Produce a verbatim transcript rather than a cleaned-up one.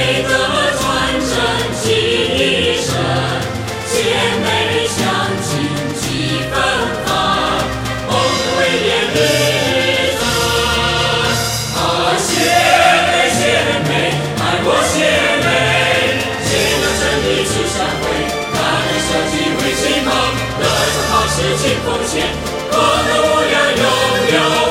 美德传承记一生，姐妹相亲几分发，梦为连日子。啊，姐妹姐妹，爱我姐妹，姐妹真理只相会，感恩舍己为亲朋，得胜好事尽奉献，我的模样永远。